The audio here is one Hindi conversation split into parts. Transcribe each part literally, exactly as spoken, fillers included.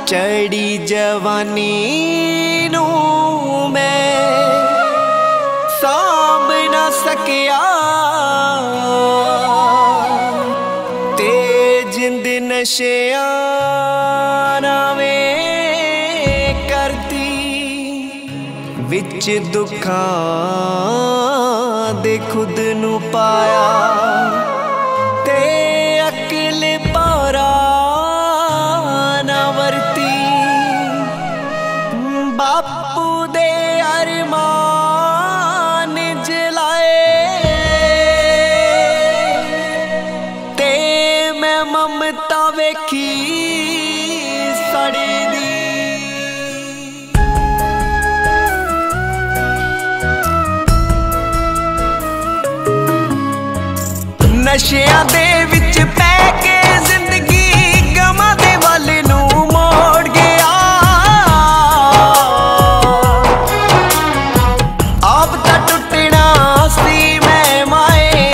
चढ़ी जवानी नू मैं सांभ ना सकिया ते जिंद नशिया नावें करती विच दुखां दे खुद नू पाया ते अकल पारा ना वरती बापू दे अरमान जलाए ते मैं ममता वेखी सड़ी दी नशियां दे विच पै के जिंदगी गमां दे वल नू मोड़ गया आप तां टुटना सी मैं माए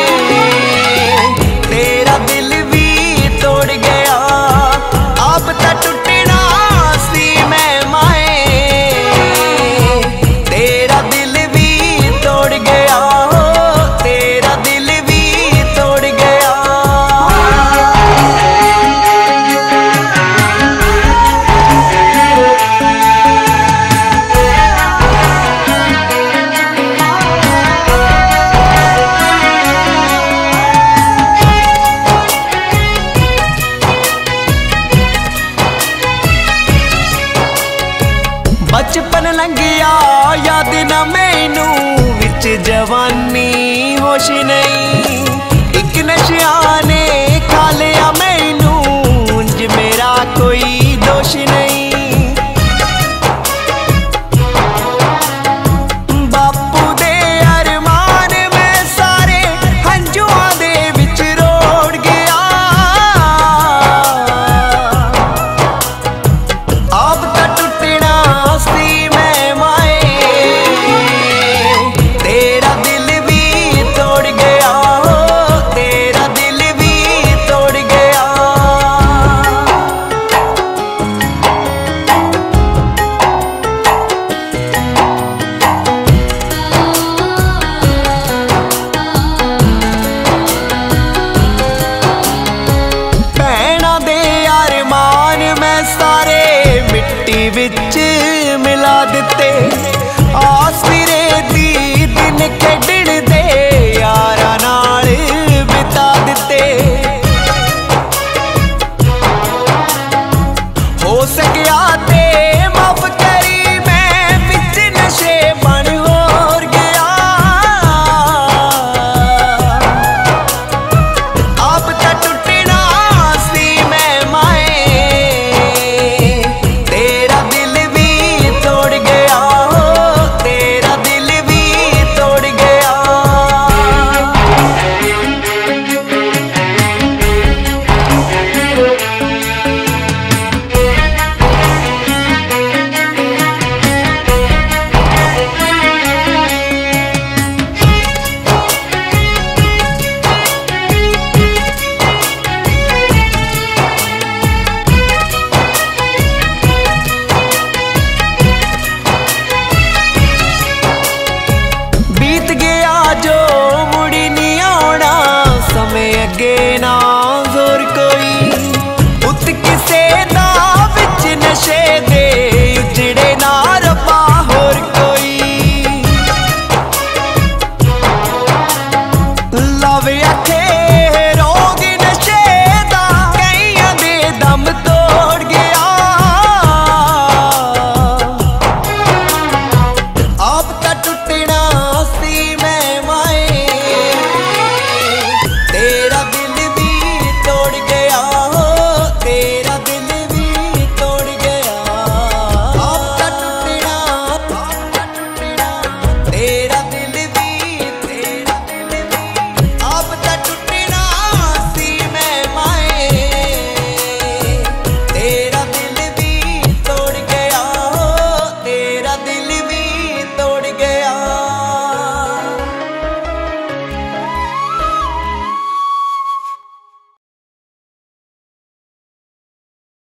तेरा दिल भी तोड़ गया आप तां टुटना सी मैं माए तेरा दिल भी तोड़ गया बचपन लंघिया याद न मैनू विच जवानी होश नहीं एक नशिया ने